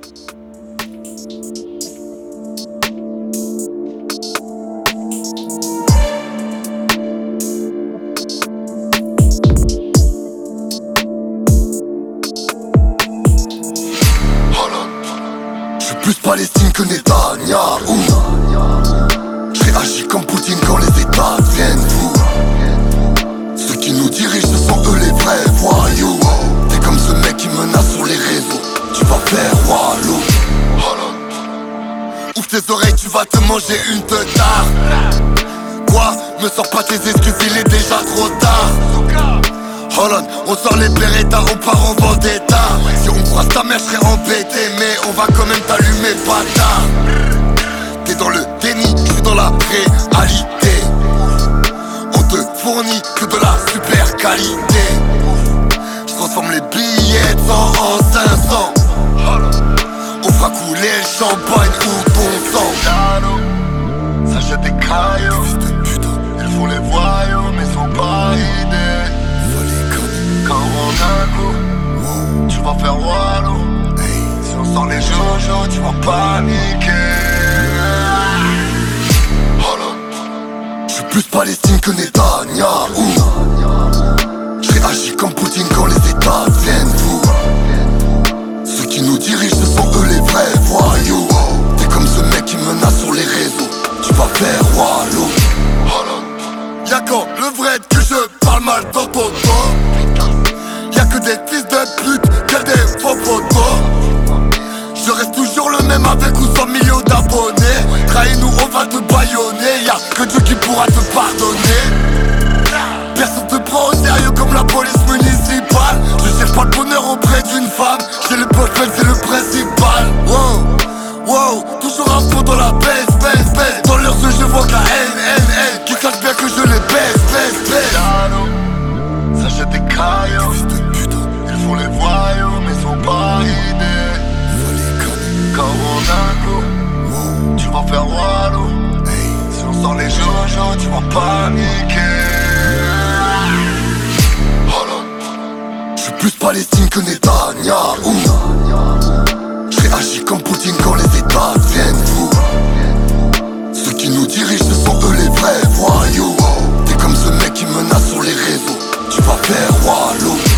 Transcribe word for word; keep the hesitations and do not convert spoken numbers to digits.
Plus Palestine que Netanyahou. J'ai agi comme Poutine quand les États deviennent fous. Ceux qui nous dirigent, ce sont eux les vrais voyous. T'es comme ce mec qui menace sur les réseaux. Tu vas faire Walou. Ouvre tes oreilles, tu vas te manger une teutard. Quoi? Me sors pas tes excuses, il est déjà trop tard. Holland, on sort les Beretta, on part en vendetta. Si on croise ta mère, je serais embêté, mais on va quand même t'allumer, bâtard. T'es dans le déni, je suis dans la réalité. On te fournit que de la super qualité. Je transforme les billets de cent en cinq cents. On fera couler le champagne ou ton sang. Ça jette des cailloux, fils de putain. Ils font les voyous, mais sont pas idées. Quand on a un coup, wow, tu vas faire Walou. Hey. Si on sort les jojo, tu vas paniquer. J'suis plus Palestine que Netanyahou. J'ai agi comme Poutine quand les États deviennent fous. Ceux qui nous dirigent, ce sont eux les vrais voyous. T'es comme ce mec qui menace sur les réseaux. Tu vas faire Walou. Y'a quand le vrai que je parle mal dans ton dos. Y'a que des fils de pute, que des faux photos. Je reste toujours le même avec ou sans millions d'abonnés. Trahis-nous, on va te baïonner. Y'a que Dieu qui pourra te pardonner. Personne te prend au sérieux comme la police municipale. Je cherche pas le bonheur auprès d'une femme. J'ai le boyfriend, c'est le principal. Wow, wow, toujours un fond dans la baisse, baisse, baisse. Dans leurs yeux je vois que la haine, haine, haine. Qui sachent bien que je les baisse, baisse, baisse. Ça jette des cailloux, fils de putain. Ils font les voyous, mais sont pas idées. Quand on a un coup, wow, tu vas faire Walou. Hey. Si on sort les jojo, tu vas paniquer. J'suis plus Palestine que Netanyahou. J'ai agi comme Poutine quand les États deviennent fous. Ceux qui nous dirigent, ce sont eux les vrais voyous. T'es comme ce mec qui menace sur les réseaux. Tu vas faire Walou.